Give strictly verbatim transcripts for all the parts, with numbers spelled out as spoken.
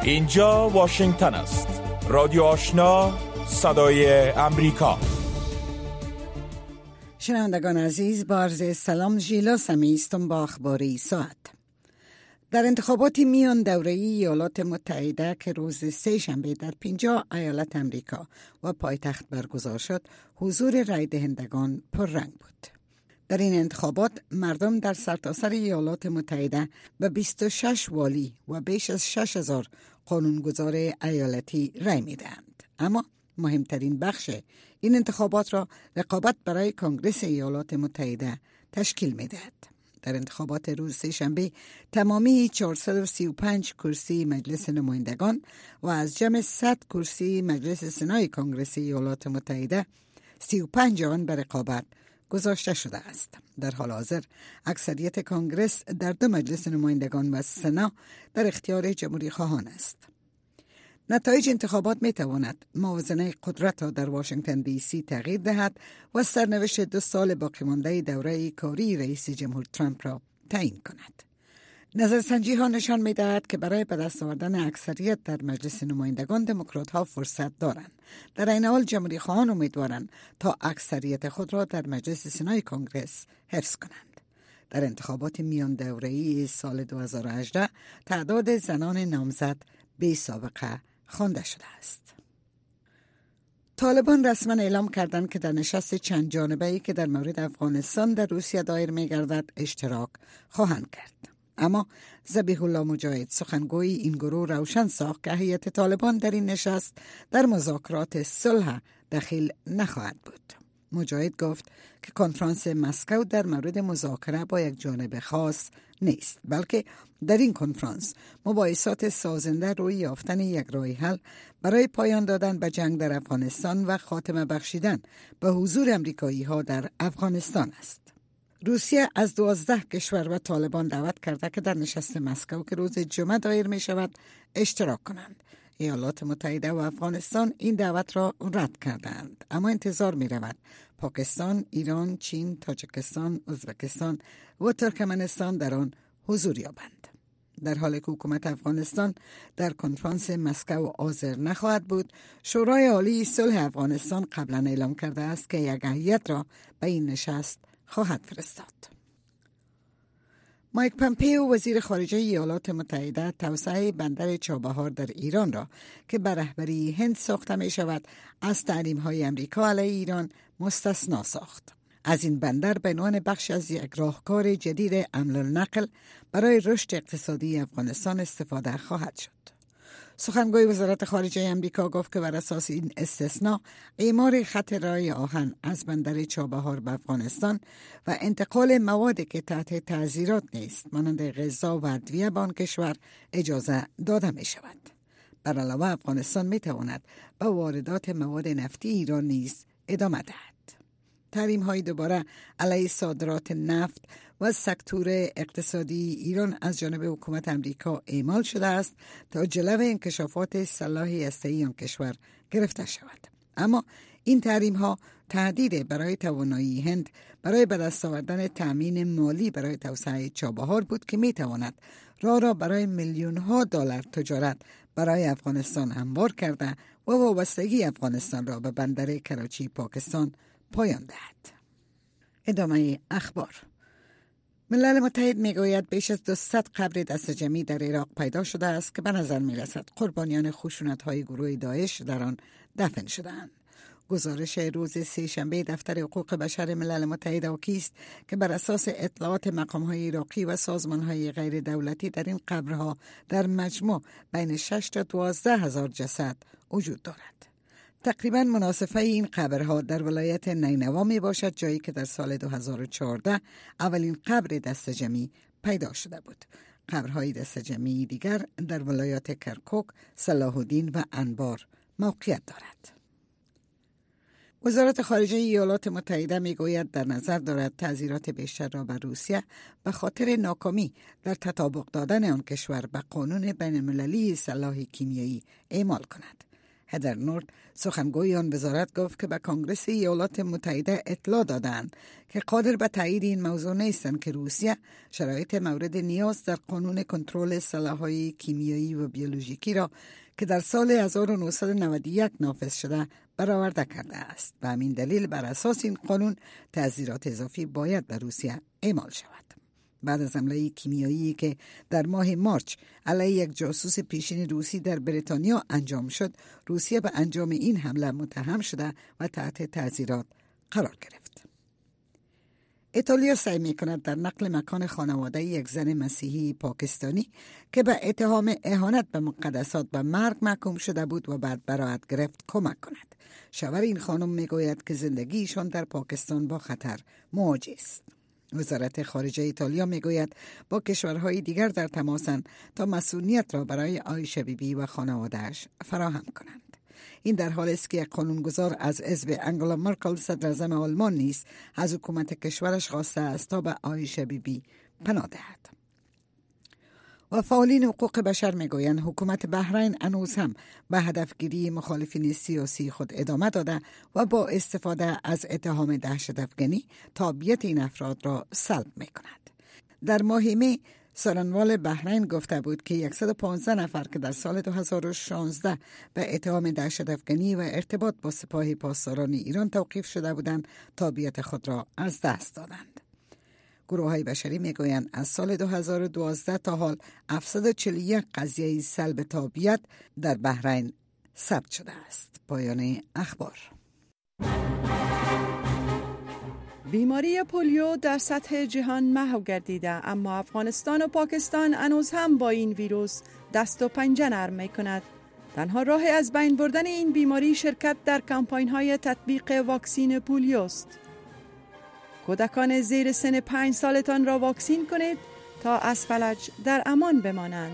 اینجا واشنگتن است. رادیو آشنا، صدای امریکا. شنوندگان عزیز، با عرض سلام، ژیلا سمی هستم با اخبار ساعت. در انتخابات میان دوره‌ای ایالات متحده که روز سه شنبه در پنجاه ایالت امریکا و پایتخت برگزار شد، حضور رای دهندگان پررنگ بود. در این انتخابات مردم در سرتاسر ایالات متحده به بیست و شش والی و بیش از شش هزار قانونگذار ایالتی رای می‌دهند. اما مهمترین بخش این انتخابات را رقابت برای کنگره ایالات متحده تشکیل می‌دهد. در انتخابات روز سه شنبه تمامی چهارصد و سی و پنج کرسی مجلس نمایندگان و از جمع صد کرسی مجلس سنای کنگره ایالات متحده سی و پنج آن به رقابت گذاشته شده است. در حال حاضر اکثریت کنگرس در دو مجلس نمایندگان و سنا در اختیار جمهوری خواهان است. نتایج انتخابات می تواند موازنه قدرت را در واشنگتن دی سی تغییر دهد و سرنوشت دو سال باقی مانده دوره کاری رئیس جمهور ترامپ را تعیین کند. نظرسنجی ها نشان می دهد که برای به دست آوردن اکثریت در مجلس نمایندگان دموکرات ها فرصت دارند. در این حال جمهوری خواهان امیدوارند تا اکثریت خود را در مجلس سنای کنگرس حفظ کنند. در انتخابات میان دوره‌ای سال دو هزار و هجده تعداد زنان نامزد بی سابقه خوانده شده است. طالبان رسما اعلام کردند که در نشست چند جانبه‌ای که در مورد افغانستان در روسیه دایر می‌گردد اشتراک خواهند کرد. اما ذبیح الله مجاهد، سخنگوی این گروه، روشن ساخت که هیئت طالبان در این نشست در مذاکرات صلح دخیل نخواهد بود. مجاهد گفت که کنفرانس مسکو در مورد مذاکره با یک جانب خاص نیست، بلکه در این کنفرانس مباحثات سازنده روی یافتن یک راه حل برای پایان دادن به جنگ در افغانستان و خاتمه بخشیدن به حضور امریکایی ها در افغانستان است. روسیه از دوازده کشور و طالبان دعوت کرده که در نشست مسکو که روز جمعه دایر می شود اشتراک کنند. ایالات متحده و افغانستان این دعوت را رد کردند، اما انتظار می رود پاکستان، ایران، چین، تاجیکستان، ازبکستان و ترکمنستان در آن حضور یابند. در حالی که حکومت افغانستان در کنفرانس مسکو حاضر نخواهد بود، شورای عالی صلح افغانستان قبلا اعلام کرده است که یک هیئت را به این نشست خواهد فرستاد. مایک پامپئو، وزیر خارجه ایالات متحده، توسعه بندر چابهار در ایران را که به رهبری هند ساخته می شود از تحریم‌های امریکا علیه ایران مستثنا ساخت. از این بندر به عنوان بخش از یک راهکار جدید حمل و نقل برای رشد اقتصادی افغانستان استفاده خواهد شد. سخنگوی وزارت خارجه امریکا گفت که بر اساس این استثناء اعمار خط راه آهن از بندر چابهار به افغانستان و انتقال موادی که تحت تعزیرات نیست مانند غذا و ادویه به آن کشور اجازه داده می شود. بر علاوه افغانستان می تواند به واردات مواد نفتی ایران نیز ادامه دهد. تحریم های دوباره علیه صادرات نفت و سکتور اقتصادی ایران از جانب حکومت امریکا اعمال شده است تا جلو انکشافات سلاح هسته‌ای آن کشور گرفته شود. اما این تحریم ها تهدید برای توانایی هند برای به دست آوردن تامین مالی برای توسعه چابهار بود که می تواند راه را برای میلیون ها دلار تجارت برای افغانستان هموار کرده و وابستگی افغانستان را به بندر کراچی پاکستان پایان دهد. ادامه اخبار. ملل متحد میگوید بیش از دویست قبر دست جمعی در عراق پیدا شده است که به نظر می رسد قربانیان خشونت‌های گروه داعش در آن دفن شده‌اند. گزارش روز سه شنبه دفتر حقوق بشر ملل متحد حاکی است که بر اساس اطلاعات مقام‌های عراقی و سازمان‌های غیر دولتی در این قبرها در مجموع بین شش تا دوازده هزار جسد وجود دارد. تقریباً مناصفه این قبرها در ولایت نینوا می باشد، جایی که در سال دو هزار و چهارده اولین قبر دست جمعی پیدا شده بود. قبرهای دست جمعی دیگر در ولایات کرکوک، صلاح الدین و انبار موقعیت دارد. وزارت خارجه ایالات متحده می گوید در نظر دارد تعزیرات بیشتر را بر روسیه به خاطر ناکامی در تطابق دادن آن کشور به قانون بین المللی سلاح کیمیایی اعمال کند. هدر نورد سخنگوی آن وزارت گفت که به کنگره ایالات متحده اطلاع دادند که قادر به تایید این موضوع نیستند که روسیه شرایط مورد نیاز در قانون کنترل سلاح‌های کیمیایی و بیولوژیکی را که در سال هزار و نهصد و نود و یک نافذ شده برآورده کرده است. و همین دلیل بر اساس این قانون تعزیرات اضافی باید به روسیه اعمال شود. بعد از حمله کیمیایی که در ماه مارچ علیه یک جاسوس پیشین روسی در بریتانیا انجام شد، روسیه به انجام این حمله متهم شده و تحت تعزیرات قرار گرفت. ایتالیا سعی می‌کند در نقل مکان خانواده یک زن مسیحی پاکستانی که به اتهام اهانت به مقدسات به مرگ محکوم شده بود و بعد براءت گرفت کمک کند. شوهر این خانم میگوید که زندگیشان در پاکستان با خطر مواجه است. وزارت خارجه ایتالیا میگوید با کشورهای دیگر در تماسند تا مسئولیت را برای عایشه بیبی و خانواده‌اش فراهم کنند. این در حالی است که قانونگذار از حزب انگلا مرکل صدر اعظم آلمان نیز از حکومت کشورش خواسته است تا به عایشه بیبی پناه دهد. و فعالین حقوق بشر میگویند حکومت بحرین هنوز هم به هدفگیری مخالفین سیاسی خود ادامه داده و با استفاده از اتهام دهشت‌افکنی تابعیت این افراد را سلب میکند. در ماه می سرانوال بحرین گفته بود که صد و پانزده نفر که در سال دو هزار و شانزده به اتهام دهشت‌افکنی و ارتباط با سپاه پاسداران ایران توقیف شده بودند تابعیت خود را از دست دادند. گروه های بشری میگویند از سال دو هزار و دوازده تا حال هفتصد و چهل و یک قضیه سلب تابعیت در بحرین ثبت شده است. پایان اخبار. بیماری پولیو در سطح جهان محو گردیده، اما افغانستان و پاکستان هنوز هم با این ویروس دست و پنجه نرم می کند. تنها راه از بین بردن این بیماری شرکت در کمپاین های تطبیق واکسین پولیو است. کودکان زیر سن پنج سالتان را واکسین کنید تا از فلج در امان بمانند.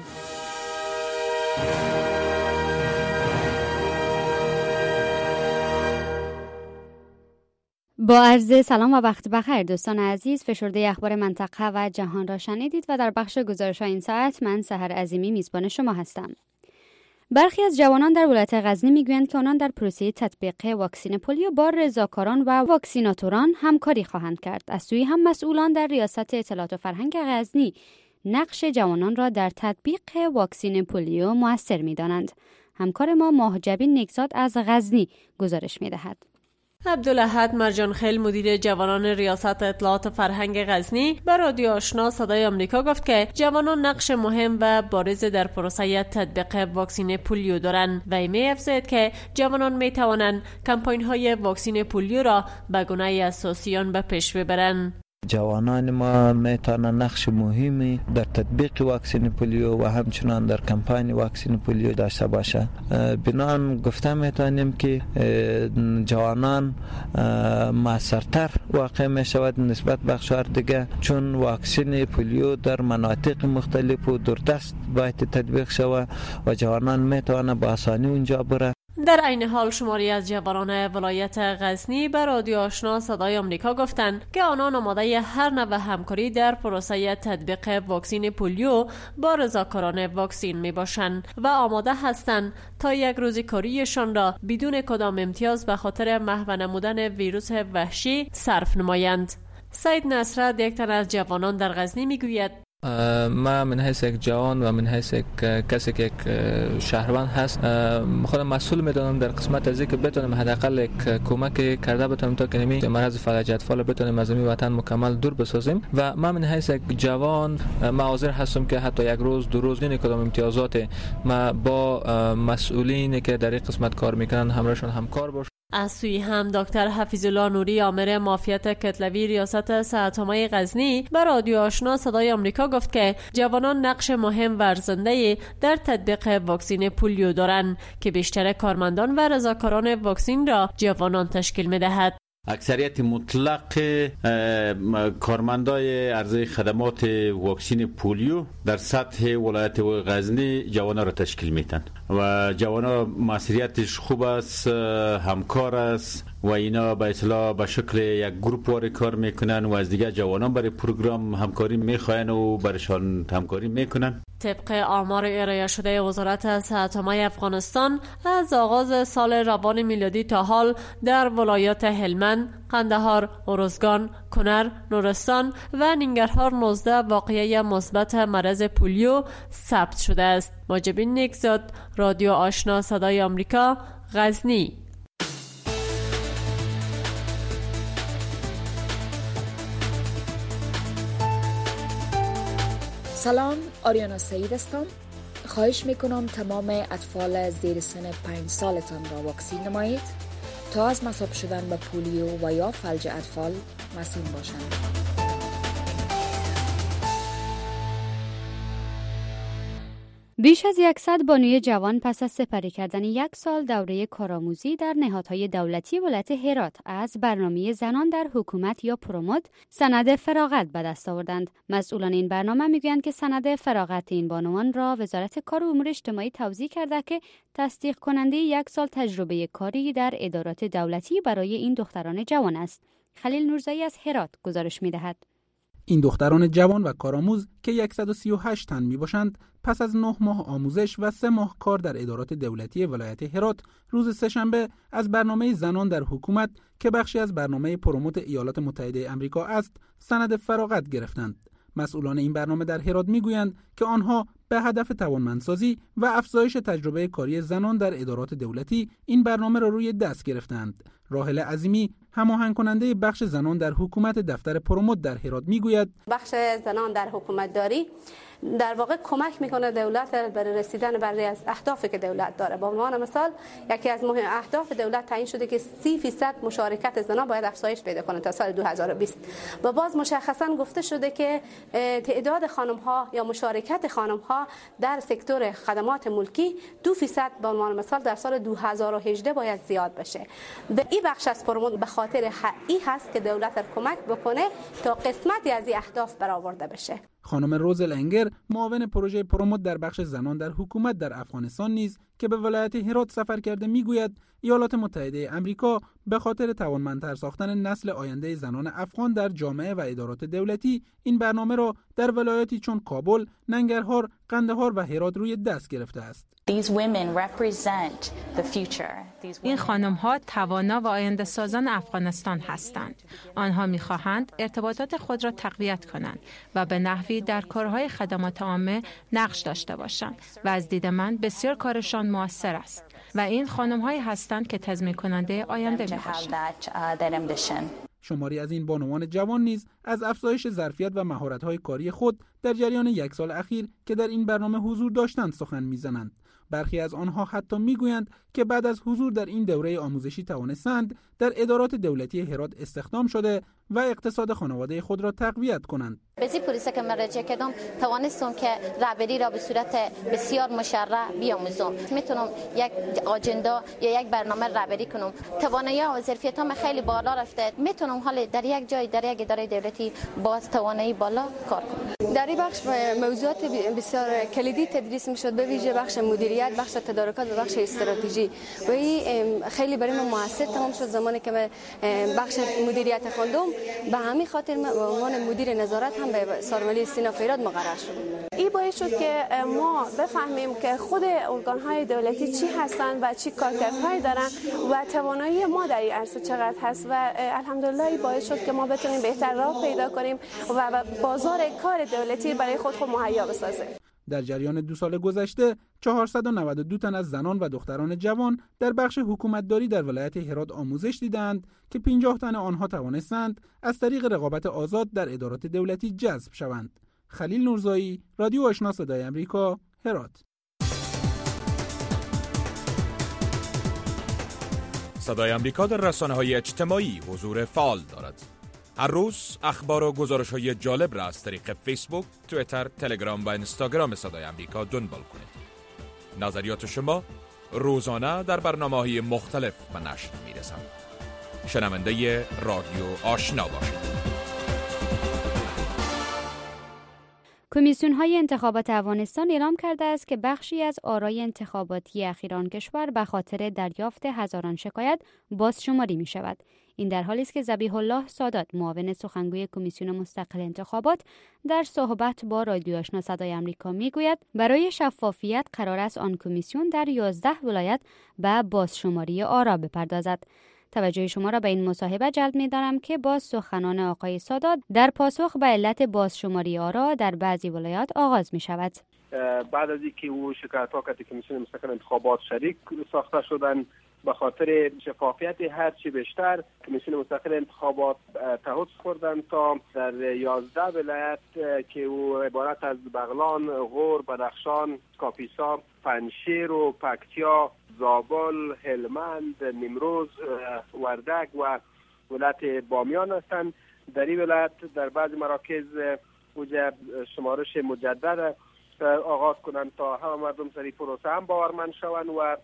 با عرض سلام و وقت بخیر دوستان عزیز، فشرده اخبار منطقه و جهان را شنیدید و در بخش گزارش این ساعت من سحر عظیمی میزبان شما هستم. برخی از جوانان در ولایت غزنی میگویند که آنان در پروسه تطبیق واکسین پولیو با رضاکاران و واکسیناتوران همکاری خواهند کرد. از سوی هم مسئولان در ریاست اطلاعات و فرهنگ غزنی نقش جوانان را در تطبیق واکسین پولیو مؤثر می‌دانند. همکار ما ماه جبین نکزاد از غزنی گزارش می‌دهد. عبدالاحد مرجانخیل مدیر جوانان ریاست اطلاعات فرهنگ غزنی به رادیو آشنا صدای آمریکا گفت که جوانان نقش مهم و بارز در پروسه تطبیق واکسین پولیو دارند و می افزاید که جوانان می توانند کمپاین های واکسین پولیو را به گونه اساسیان به پیش ببرند. جوانان ما میتونن نقش مهمی در تطبیق واکسن پولیو و همچنان در کمپاین واکسن پولیو داشته باشه. بنان گفته میتونیم که جوانان موثرتر واقع میشود نسبت به بخش‌های دیگه، چون واکسن پولیو در مناطق مختلف و دوردست باید تطبیق شود و جوانان میتونن با آسانی اونجا بره. در عین حال شماری از جوانان ولایت غزنی به رادیو آشنا صدای آمریکا گفتند که آنان آماده هر نوع همکاری در پروسه تطبیق واکسین پولیو با رضاکاران واکسین می باشند و آماده هستند تا یک روزی کاریشان را بدون کدام امتیاز به خاطر محو نمودن ویروس وحشی صرف نمایند. سید نصرت یک تن از جوانان در غزنی می گوید ما من حیث یک جوان و من حیث یک کسی که یک شهروند هست خودم مسئول میدونم در قسمت از اینکه بتونم حداقل یک کمک کرده بتونم تا که نمی مرض فلج اطفال بتونیم از این وطن مکمل دور بسازیم. و ما من حیث یک جوان ما حاضر هستم که حتی یک روز دو روز این کدام امتیازات ما با مسئولینی که در این قسمت کار میکنن همراهشون همکار باشم. از سوی هم دکتر حفیظ الله نوری آمر معافیت کتلوی ریاست صحت‌آموزی غزنی به رادیو آشنا صدای آمریکا گفت که جوانان نقش مهم ورزنده در تطبیق واکسین پولیو دارند که بیشتر کارمندان و رضاکاران واکسین را جوانان تشکیل می‌دهد. اکثریت مطلق کارمندای عرضه خدمات واکسین پولیو در سطح ولایت غزنی جوانا را تشکیل میتن و جوانا مسئولیتش خوب است، همکار است و اینا به اصطلاح به شکل یک گروپ واری کار میکنن و از دیگه جوانان برای پروگرام همکاری میخواین و برشان همکاری میکنن. طبق آمار ارائه شده وزارت صحت عامه افغانستان از آغاز سال روان میلادی تا حال در ولایات هلمند، قندهار، ارزگان، کنر، نورستان و ننگرهار نوزده واقعه مثبت مرض پولیو ثبت شده است. ماجبین نیکزاد، رادیو آشنا صدای آمریکا، غزنی. سلام، آریانا سعید هستم. خواهش میکنم تمام اطفال زیر سن پنج سالتان را واکسین نمایید تا از مصاب شدن به پولیو و یا فلج اطفال مسئول باشند. بیش از صد بانوی جوان پس از سپری کردن یک سال دوره کارآموزی در نهادهای دولتی ولایت هرات از برنامه زنان در حکومت یا پروموت سند فراغت به دست آوردند. مسئولان این برنامه میگویند که سند فراغت این بانوان را وزارت کار و امور اجتماعی توضیح کرده که تصدیق کننده یک سال تجربه کاری در ادارات دولتی برای این دختران جوان است. خلیل نورزایی از هرات گزارش می‌دهد. این دختران جوان و کارآموز که صد و سی و هشت تن می باشند، پس از نه ماه آموزش و سه ماه کار در ادارات دولتی ولایت هرات روز سه‌شنبه از برنامه زنان در حکومت که بخشی از برنامه پروموت ایالات متحده آمریکا است، سند فراغت گرفتند. مسئولان این برنامه در هرات میگویند که آنها به هدف توانمندسازی و افزایش تجربه کاری زنان در ادارات دولتی این برنامه را روی دست گرفتند. راحله عظیمی، هماهنگ کننده بخش زنان در حکومت دفتر پروموت در هرات میگوید بخش زنان در حکومت داری در واقع کمک میکنه دولت برای رسیدن برای از اهدافی که دولت داره. به عنوان مثال یکی از مهم اهداف دولت تعیین شده که سی درصد مشارکت زنان باید افزایش پیدا کنه تا سال دو هزار و بیست. و باز مشخصا گفته شده که تعداد خانم ها یا مشارکت خانم ها در سکتور خدمات ملکی دو درصد به عنوان مثال در سال دو هزار و هجده باید زیاد بشه. و این بخش از پروموت به خاطر این هست که دولت کمک بکنه تا قسمتی از این اهداف برآورده بشه. خانم روز لنگر، معاون پروژه پروموت در بخش زنان در حکومت در افغانستان نیز که به ولایت هرات سفر کرده میگوید ایالات متحده آمریکا به خاطر توانمندتر ساختن نسل آینده زنان افغان در جامعه و ادارات دولتی این برنامه را در ولایاتی چون کابل، ننگرهار، قندهار و هرات روی دست گرفته است. این خانم‌ها توانا و آینده سازان افغانستان هستند. آنها می‌خواهند ارتباطات خود را تقویت کنند و به نحوی در کارهای خدمات عامه نقش داشته باشند و از دید من بسیار کارشان موثر است و این خانم‌هایی هستند که تضمین کننده آینده می‌باشند. شماری از این بانوان جوان نیز از افزایش ظرفیت و مهارت‌های کاری خود در جریان یک سال اخیر که در این برنامه حضور داشتند سخن می‌زنند. برخی از آنها حتی میگویند که بعد از حضور در این دوره آموزشی توانستند در ادارات دولتی هرات استخدام شده و اقتصاد خانواده خود را تقویت کنند. بزی پروسه که مراجعه کردم توانستم که رهبری را به صورت بسیار مشرع بیاموزم. میتونم یک آجندا یا یک برنامه رهبری کنم. توانایی و ظرفیتام خیلی بالا رفته. میتونم حالا در یک جای در یک اداره دولتی با توانایی بالا کار کنم. در این بخش موضوعات بسیار کلیدی تدریس میشد، به ویژه بخش مدیریت، بخش تدارکات و بخش استراتژی. و این خیلی برای من موثر تمام شد زمانی که من بخش مدیریت خوندم. به همین خاطر من به عنوان مدیر نظارت هم به سازمان سینا فیراد مقرر شدم. این باعث شد که ما بفهمیم که خود ارگان‌های دولتی چی هستند و چی کارکردهایی دارن و توانایی ما در این عرصه چقدر هست و الحمدلله این باعث شد که ما بتونیم بهتر راه پیدا کنیم و بازار کار دولتی برای خود خود مهیا بسازیم. در جریان دو سال گذشته چهارصد و نود و دو تن از زنان و دختران جوان در بخش حکومتداری در ولایت هرات آموزش دیدند که پنجاه تن آنها توانستند از طریق رقابت آزاد در ادارات دولتی جذب شوند. خلیل نورزایی، رادیو آشنا صدای آمریکا، هرات. صدای آمریکا در رسانه‌های اجتماعی حضور فعال دارد. هر روز اخبار و گزارش‌های جالب را از طریق فیسبوک، توییتر، تلگرام و اینستاگرام صدای آمریکا دنبال کنید. نظریات شما روزانه در برنامه‌های مختلف به نشر می‌رسند. شنونده رادیو آشنا باشید. کمیسیون های انتخابات افغانستان اعلام کرده است که بخشی از آرای انتخاباتی اخیر آن کشور به خاطر دریافت هزاران شکایت بازشماری می شود. این در حالی است که ذبیح الله سادات، معاون سخنگوی کمیسیون مستقل انتخابات، در صحبت با رادیو آشنا صدای آمریکا میگوید برای شفافیت قرار است آن کمیسیون در یازده ولایت به بازشماری آرا بپردازد. توجه شما را به این مصاحبه جلب می‌دارم که با سخنان آقای سادات در پاسخ به علت بازشماری آرا در بعضی ولایات آغاز می‌شود. بعد از اینکه او شکایت‌ها که کمیسیون مستقل انتخابات شریک ساخته شدند، به خاطر شفافیت هر چی بیشتر کمیسیون مستقل انتخابات تعهد خوردن تا در یازده ولایت که او عبارت از بغلان، غور، بدخشان، کاپیسا، پنجشیر و پکتیا، زابل، هلمند، نیمروز، وردک و ولایت بامیان هستند. در این ولایت در بعض مراکز اوجه شمارش مجدد آغاز کنند تا همه مردم سری پروسه هم باورمند شوند و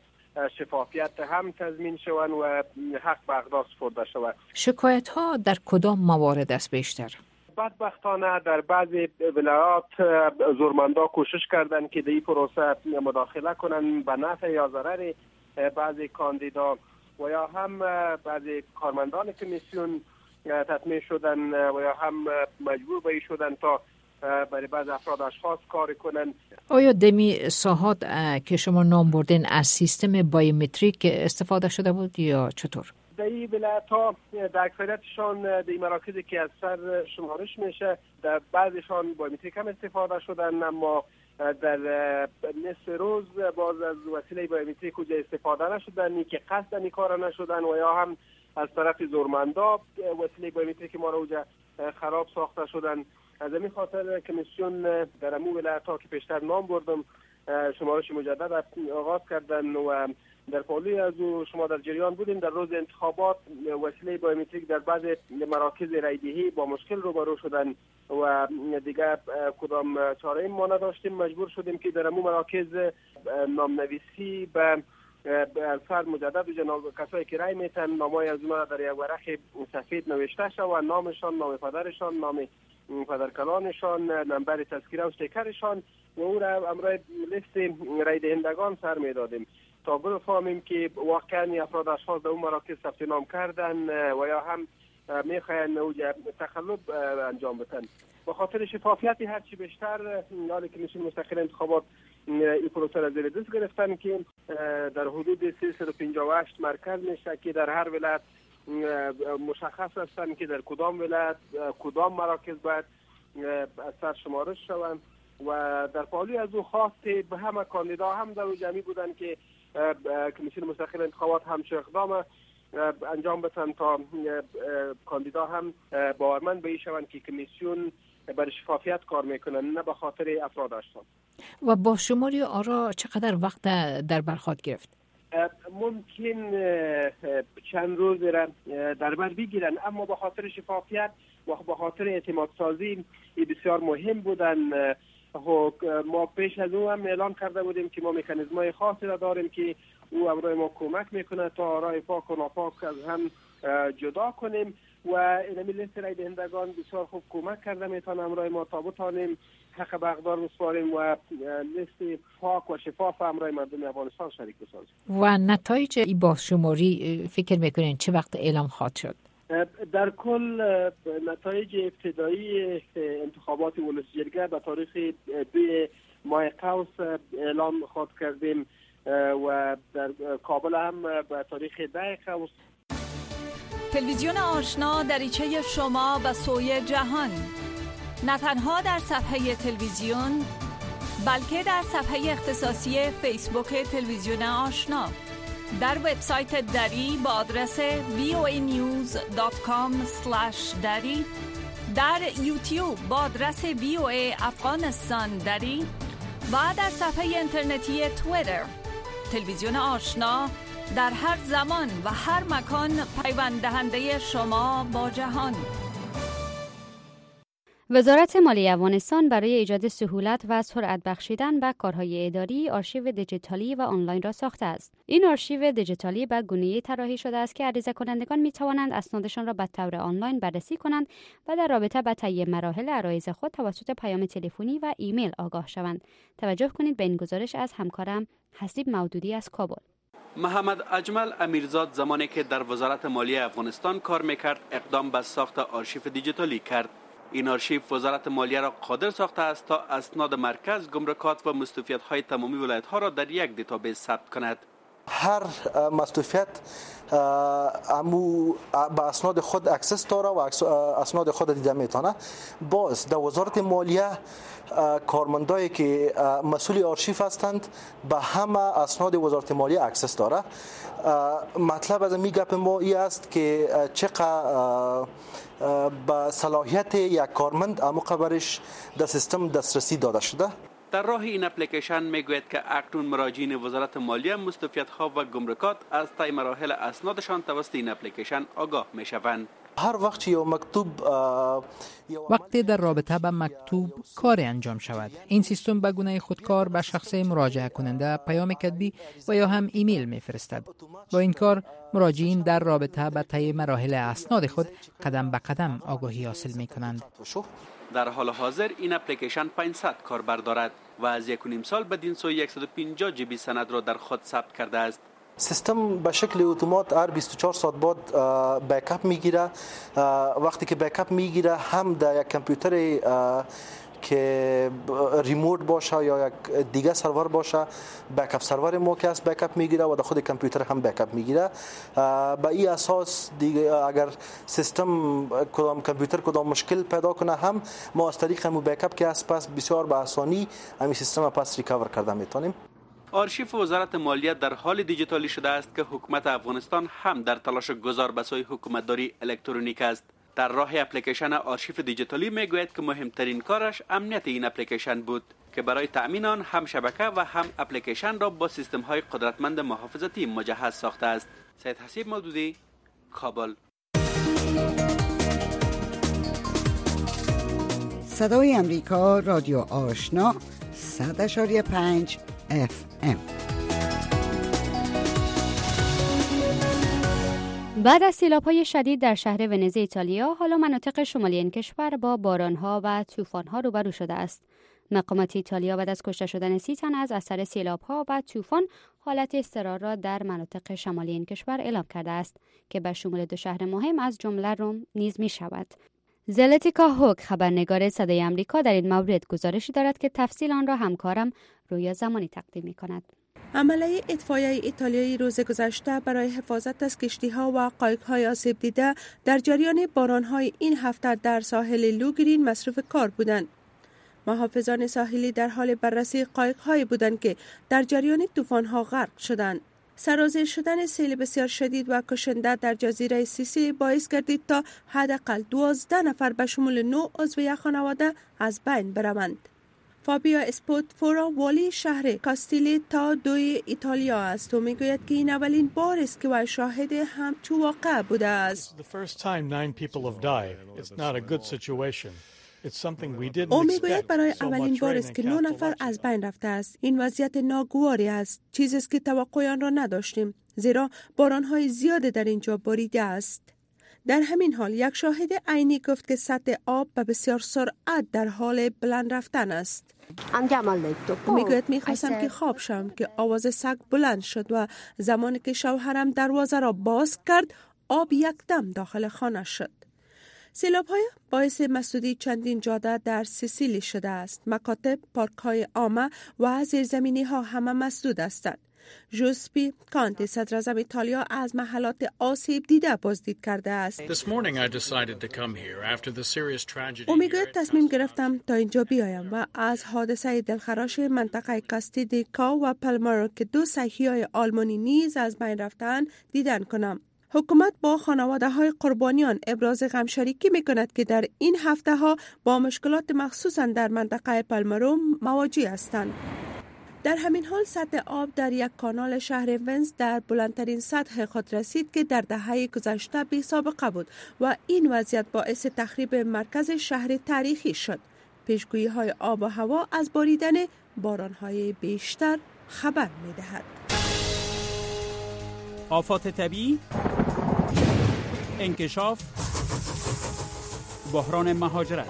شفافیت هم تضمین شوند و حق به اقدار سپرده شود. شکایت ها در کدام موارد است بیشتر؟ بدبختانه در بعضی ولایات زورمندا کوشش کردند که در این پروسه مداخله کنند به نفع یا ضرر بعضی کاندیدا و یا هم بعضی کارمندان کمیسیون تطمیع شدن و یا هم مجبور به شدن تا برای بعض افراد اشخاص کار کنن. آیا دمی ساحات که شما نام بردین از سیستم بایومتریک استفاده شده بود یا چطور؟ در این ولایت ها در اکثریتشان در این مراکزی که از سر شمارش میشه در بعضیشان بایومتریک هم استفاده شدن، اما در نصف روز باز از وسیله بایومتریک کجا استفاده نشدن که قصد این کار نشدن و یا هم از طرف زورمندا وسیله بایومتریک ما رو خراب ساخته شدن. از این خاطر کمیسیون در امو ولایت ها که پیشتر نام بردم شمارش مجدد آغاز کردن و در پالوی از شما در جریان بودیم. در روز انتخابات وسیله بایومتریک در بعض مراکز رایدهی با مشکل روبرو شدن و دیگه کدام چاره ما نداشتیم، مجبور شدیم که در امو مراکز نامنویسی به الفرد مجدد و جناب کسایی که رای میتن نامای از اونا در یک ورق سفید نوشته شد و نامشان، نام پدرشان، نام پدرکلانشان، نمبر تذکره و استیکرشان و او را امرای لیست رای دهندگان سر میدادیم تا بفهمیم که واقعا افراد اشخاص در اون مراکز ثبت نام کردن و یا هم میخواین اوجه تقلب انجام بدن. به خاطر شفافیتی هرچی بیشتر حالی که کمیسیون مستقل انتخابات این پروسه را زیر دست گرفتن که در حدود سیصد و پنجاه و هشت مرکز میشه که در هر ولایت مشخص هستن که در کدام ولایت کدام مراکز باید از سر شمارش شوند و در پالوی از او خواست به همه کاندیدا هم در جمعی بودن که کمیسیون مستقل انتخابات همچه اقدام انجام بدن تا کاندیدا هم باورمند به این شوند که کمیسیون برای شفافیت کار میکنن نه به خاطر افراد اشخاص. و با شماری آرا چقدر وقت در بر خواهد گرفت؟ ممکن چند روز را در بر بگیرن، اما به خاطر شفافیت و به خاطر اعتماد سازی بسیار مهم بودن. ما پیش از او هم اعلام کرده بودیم که ما مکانیزم‌های خاصی را داریم که او امروز ما کمک میکنه تا آرای پاک و ناپاک از هم جدا کنیم و این لیست رای دهندگان بسیار خوب کمک کرده میتونه امروز ما تا بتانیم حق به اقدار بسپاریم و لیست پاک و شفاف امروز مردم افغانستان شریک بسازیم. و نتایج این بازشماری فکر میکنین چه وقت اعلام خواهد شد؟ در کل نتایج ابتدایی انتخابات ولسی جرگه به تاریخ دوی ماه قوس اعلام خواهد کردیم و در کابل هم به تاریخ ده قوس. تلویزیون آشنا دریچه شما به سوی جهان، نه تنها در صفحه تلویزیون بلکه در صفحه اختصاصی فیسبوک تلویزیون آشنا، در وبسایت دری با آدرس وی او ای نیوز دات کام اسلش دری، در یوتیوب با آدرس وی او ای افغانستان دری و در صفحه اینترنتی توییتر. تلویزیون آشنا در هر زمان و هر مکان پیوند دهنده شما با جهان. وزارت مالیه افغانستان برای ایجاد سهولت و سرعت بخشیدن به کارهای اداری آرشیو دیجیتالی و آنلاین را ساخته است. این آرشیو دیجیتالی به گونه‌ای طراحی شده است که عریضه کنندگان می توانند اسنادشان را به طور آنلاین بررسی کنند و در رابطه با طی مراحل عرایض خود توسط پیام تلفنی و ایمیل آگاه شوند. توجه کنید به این گزارش از همکارم حسیب مودودی از کابل. محمد اجمل امیرزاد زمانی که در وزارت مالیه افغانستان کار میکرد اقدام به ساخت آرشیو دیجیتالی کرد. این آرشیو وزارت مالیه را قادر ساخته است تا اسناد مرکز، گمرکات و مستوفیت‌های تمامی ولایت‌ها را در یک دیتابیس ثبت کند. هر مستوفیت امو با اسناد خود اکسس داره و اسناد خود دیده میتونه. باز در وزارت مالیه کارمندایی که مسئول آرشیو هستند به همه اسناد وزارت مالیه اکسس داره. مطلب از می گپ ما ای است که چقدر با صلاحیت یک کارمند اما قبرش در سیستم دسترسی داده شده. در راه این اپلیکیشن میگوید که اکنون مراجعین وزارت مالیه مستوفیت‌ها و گمرکات از طی مراحل اسنادشان توسط این اپلیکیشن آگاه میشوند. هر وقت یا مکتوب وقتی در رابطه با مکتوب کار انجام شود، این سیستم به گونه خودکار به شخص مراجعه کننده پیام کتبی و یا هم ایمیل میفرستد. با این کار مراجعین در رابطه با طی مراحل اسناد خود قدم به قدم آگاهی حاصل می کنند. در حال حاضر این اپلیکیشن پانصد کاربر دارد و از یک و نیم سال بدین سوی صد و پنجاه جی بی سند را در خود ثبت کرده است. سیستم به شکل اتومات هر بیست و چهار ساعت بعد بیکاپ میگیره. وقتی که بیکاپ میگیره هم در یک کامپیوتر که ریموت باشه یا یک دیگه سرور باشه بیکاپ سرور ما که است بیکاپ میگیره و در خود کامپیوتر هم بیکاپ میگیره. با این اساس دیگه اگر سیستم کدام کامپیوتر کدام مشکل پیدا کنه هم ما از طریق همون بیکاپ که است پس بسیار به آسانی همین سیستم پس ریکاور کرده میتونیم. آرشیو وزارت مالیه در حال دیجیتالی شده است که حکومت افغانستان هم در تلاش گذار به سوی حکومتداری الکترونیک است. در راه اپلیکیشن آرشیو دیجیتالی میگوید که مهمترین کارش امنیت این اپلیکیشن بود که برای تأمین آن هم شبکه و هم اپلیکیشن را با سیستم های قدرتمند محافظتی مجهز ساخته است. سید حسیب مودودی، کابل. صدای امریکا، رادیو آشنا، صد اشاری پنج اف ام. بعد از سیلاب‌های شدید در شهر ونیز ایتالیا، حالا مناطق شمالی این کشور با باران‌ها و طوفان‌ها روبرو شده است. مقامات ایتالیا بعد از کشته شدن سی تن از اثر سیلاب‌ها و طوفان، حالت اضطرار را در مناطق شمالی این کشور اعلام کرده است که به شمول دو شهر مهم از جمله روم نیز می‌شود. زلتیکا هوک، خبرنگار صدای آمریکا، در این مورد گزارشی دارد که تفصیل آن را همکارم رویا زمانی تقدیم می‌کند. عمله اطفائیه ایتالیایی روز گذشته برای حفاظت از کشتی‌ها و قایق‌های آسیب دیده در جریان باران‌های این هفته در ساحل لوگرین مصروف کار بودند. محافظان ساحلی در حال بررسی قایق‌هایی بودند که در جریان طوفان‌ها غرق شدند. سرازیر شدن سیل بسیار شدید و کشنده در جزیره سیسیلی باعث گردید تا حداقل دوازده نفر به شمول نه عضو یک خانواده از بین بروند. فابیا اسپوتفورا، والی شهر کاستیلی تا دوی ایتالیا است و میگوید که این اولین بار است که او شاهد همچون واقعه بوده است. او میگوید برای اولین بار است که نه نفر از بین رفته است. این وضعیت ناگواری است، چیزی است که توقع آن را نداشتیم، زیرا باران‌های زیاد در اینجا باریده است. در همین حال یک شاهد عینی گفت که سطح آب به بسیار سرعت در حال بلند رفتن است. میگوید میخواستم که خواب شم که آواز سگ بلند شد و زمانی که شوهرم دروازه را باز کرد آب یکدم داخل خانه شد. سیلاب‌های باعث مسدودی چندین جاده در سیسیلی شده است. مکاتب، پارک‌های عامه و زیرزمینی‌ها همه مسدود هستند. ژوزپی کانتی، صدراعظم ایتالیا، از محلات آسیب دیده بازدید کرده است. او میگوید تصمیم گرفتم تا اینجا بیایم و از حادثه دلخراش منطقه کاستیدیکا و پالمارو که دو سیاحی آلمانی نیز از بین رفتند دیدن کنم. حکومت با خانواده های قربانیان ابراز غمشریکی می کند که در این هفته ها با مشکلات مخصوصا در منطقه پالمارو مواجه هستند. در همین حال سطح آب در یک کانال شهر ونز در بلندترین سطح خود رسید که در دهه گذشته بی سابقه بود و این وضعیت باعث تخریب مرکز شهر تاریخی شد. پیشگویی های آب و هوا از باریدن باران های بیشتر خبر می دهد. آفات طبیعی، انکشاف، بحران مهاجرت،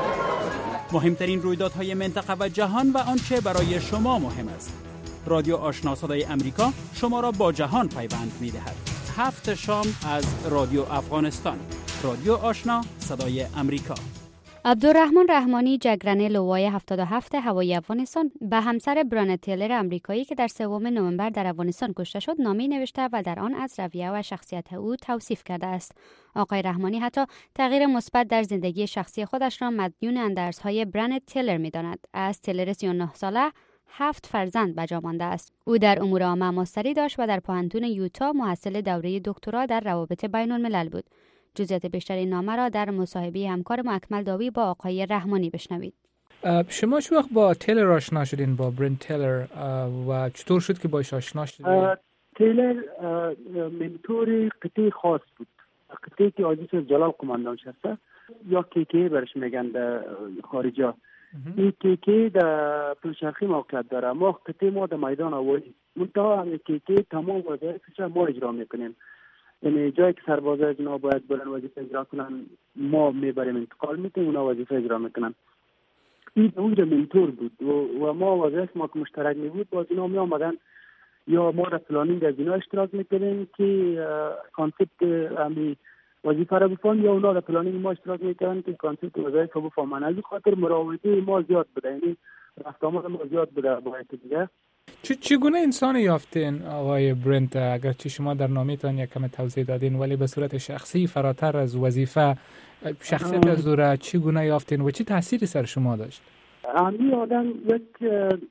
مهمترین رویدادهای منطقه و جهان و آنچه برای شما مهم است. رادیو آشنا صدای امریکا شما را با جهان پیوند می دهد. هفت شام از رادیو افغانستان. رادیو آشنا صدای امریکا. عبدالرحمن رحمانی، جگرن لوای هفتاد و هفت هوایی افغانستان، به همسر برانت تیلر امریکایی که در سوم نوامبر در افغانستان کشته شد نامه‌ای نوشته و در آن از رویه و شخصیت او توصیف کرده است. آقای رحمانی حتی تغییر مثبت در زندگی شخصی خودش را مدیون اندرزهای برانت تیلر می‌داند. از تیلر سی و نه ساله هفت فرزند به جا مانده است. او در امور عامه ماستری داشت و در پوهنتون یوتا محصل دوره دکترا در روابط بین الملل بود. جزئیات بیشتر این نامه را در مصاحبه همکار ما اکمل داوی با آقای رحمانی بشنوید. شما چه وقت با تیلر آشنا شدین، با برنت تیلر، و چطور شد که باش آشنا شدین؟ تیلر منتور قطعه خاص بود، قطعه که آجیس جلال قماندان شسته یا کیکی برش میگن در خارجی ها. این کیکی در پلشرخی موقعیت داره. ما قطعه ما در میدان آوری منتها همین کیکی تمام وظایفش ما اجرا میکنیم. یعنی جایی که سربازای جنا باید برن وظیفه اجرا کنن ما میبریم انتقال میتیم، اونا وظیفه اجرا میکنن. این اونجا منتور بود و, و ما وظیفه ما که مشترک می بود با جنا می آمدن یا ما را پلانینگ از جنا اشتراک میکنیم که کانسپت همی وظیفه را بفهم، یا اونا را پلانینگ ما اشتراک میکنن که کانسپت وظیفه را بفهمن. از خاطر مراوده ما زیاد بوده، یعنی رفت آمد ما زیاد بوده باید دیگه. چگونه انسان یافتین آقای برنت؟ اگر چی شما در نامه‌تان یک کم توضیح دادین ولی به صورت شخصی فراتر از وظیفه، شخصیت از دوره چگونه یافتین و چه تأثیری سر شما داشت؟ همین آدم یک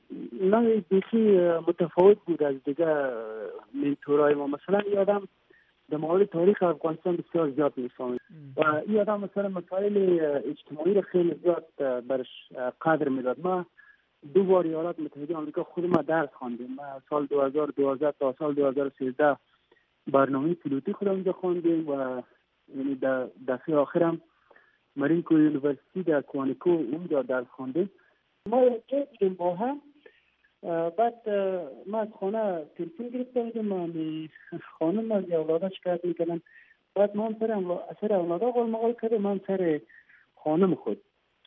نوع بیخی متفاوت بود از دیگه منتورای ما. مثلا این آدم در مورد تاریخ افغانستان بسیار زیاد میفهمید و این آدم مثلا مسائل اجتماعی را خیلی زیاد برش قدر میداد. ما دو بار ایالات متحده آمریکا خود ما درس خواندیم. ما سال دو هزار و دوازده تا سال دو هزار و سیزده برنامه پیلوتی خود اونجا خواندیم و یعنی در دفعه آخرم مارینکو یونیورسیتی در کوانیکو اونجا درس خواندیم. ما یک بودیم با هم. بعد ما از خانه تلفن گرفته بودیم، ما خانم از اولادش شکایت میکنن. بعد ما هم سر اولادا قول مقال کردیم، من سر خانم خود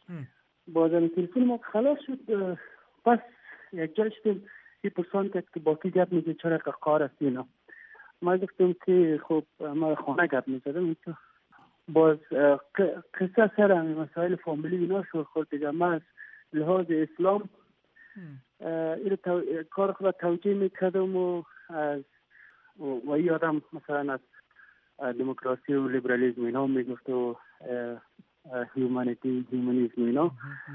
بازم تلفن ما خلاص شد. پس یک جای شدیم یه پرسان کرد که با کی گپ میگه، چرا که قار است اینا. ما گفتم که خب ما خانه گپ میزدم. باز قصه سر همین مسائل فامیلی اینا شد خود دیگه. ما از لحاظ اسلام این کار خود توجیه میکردم و از و این آدم مثلا از دموکراسی و لیبرالیزم اینا میگفت و هیومانیتی هیومانیسم اینا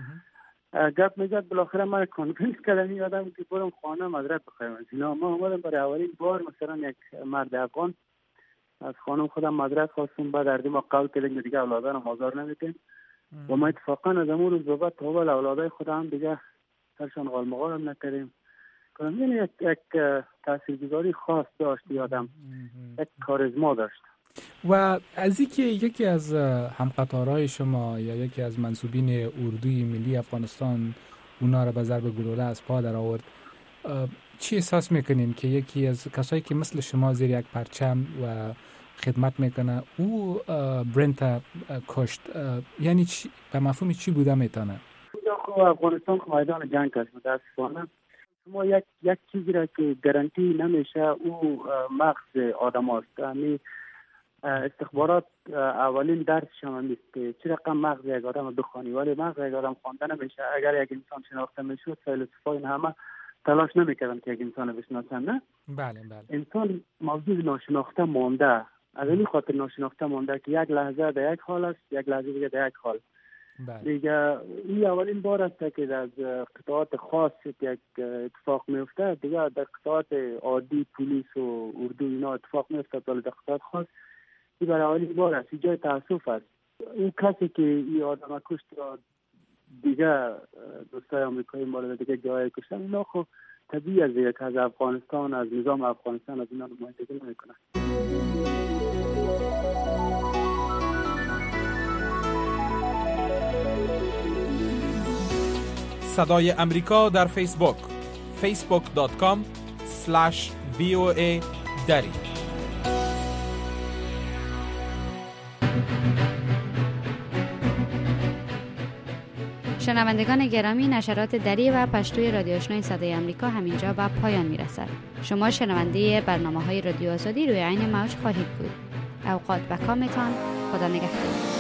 گپ میزد. بالاخره من کانوینس کردم این آدم که برم خانه مدرک بخوایم از اینا. ما اومدم برای اولین بار مثلا یک مرد افغان از خانم خودم مدرک خواستم. بعد اردیم ما قول کردیم دیگه اولادانم آزار نمیدیم و ما اتفاقا از امون روز بابت تا اول اولادای خودم دیگه هرشان غالمغال هم نکردیم. یعنی یک, یک تاثیرگذاری خاص داشت این آدم، یک کاریزما داشت. و از اینکه یکی از همقطارهای شما یا یکی از منصوبین اردوی ملی افغانستان اونا را به ضرب گلوله از پا در آورد، چی احساس میکنین که یکی از کسایی که مثل شما زیر یک پرچم و خدمت میکنه او برنت کشت؟ یعنی چی به مفهوم چی بوده میتونه؟ افغانستان که میدان جنگ است متاسفانه. شما یک یک چیزی را که گارانتی نمیشه او مغز آدم است. یعنی استخبارات اولین درسش هم نیست که چه رقم مغز یک آدم بخوانی، ولی مغز یک آدم خوانده نمیشه. اگر یک انسان شناخته میشد فیلسوفای همه تلاش نمیکردن که یک انسان بشناسن. نه بله بله. انسان موجود ناشناخته مانده، از این خاطر ناشناخته مانده که یک لحظه در یک حال است، یک لحظه دیگه در یک حال. بله. دیگه این اولین بار است که از قطعات خاص یک اتفاق میفته. دیگه در قطعات عادی پلیس و اردو اینا اتفاق میفته، ولی در قطعات خاص این برای اولین بار است. این جای تاسف است. این کسی که این آدم کشت دیگه دوستای آمریکایی مال دیگه جای کشتن، اینا خب طبیعی است دیگه که از افغانستان، از نظام افغانستان از اینا نمایندگی نمیکنه. صدای امریکا در فیسبوک فیسبوک دات کام اسلش وی او ای دری. شنوندگان گرامی، نشرات دری و پشتوی رادیو آشنای صدای امریکا همینجا به پایان میرسد. شما شنونده برنامه‌های رادیو آزادی روی عین موج خواهید بود. اوقات بکامتان. خدا نگهدار.